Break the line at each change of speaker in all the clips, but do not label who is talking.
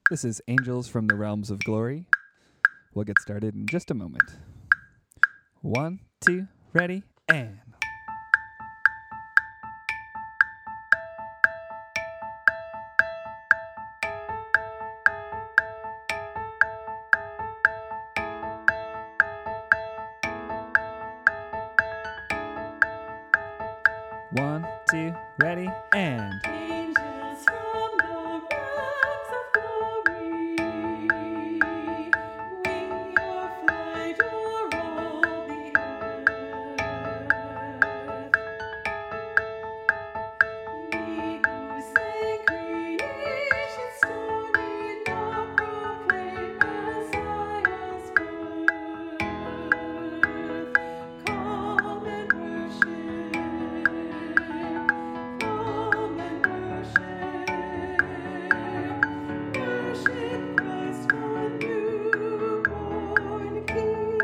This is Angels from the Realms of Glory. We'll get started in just a moment. 1, 2, ready, and... One, two, ready, and...
Angels from the realms of glory, wing your flight o'er all the earth. Ye who sang creation started, now proclaim Messiah's birth. Come and worship. Come and worship. Worship Christ, our newborn King.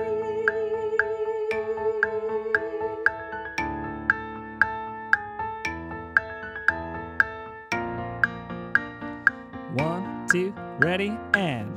1, 2, ready, and...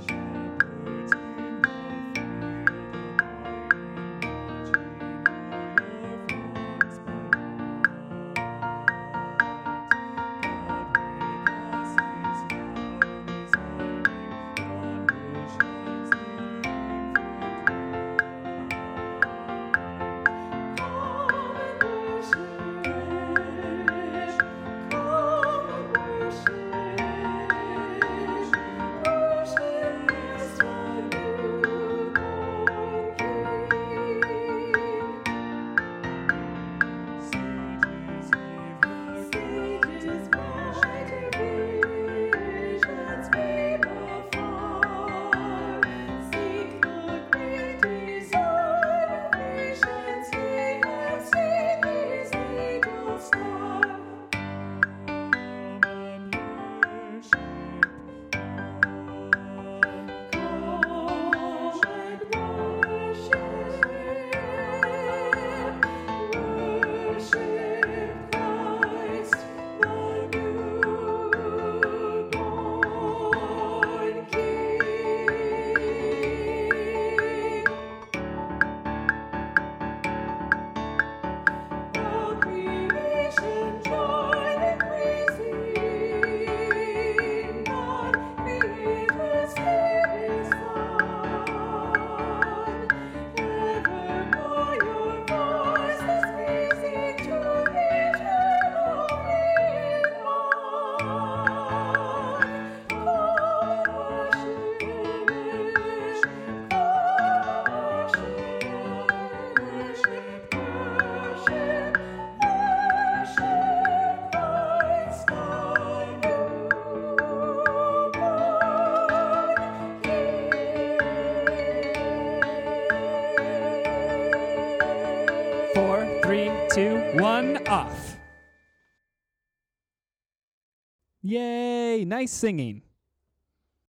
Four, three, two, one, off. Yay! Nice singing.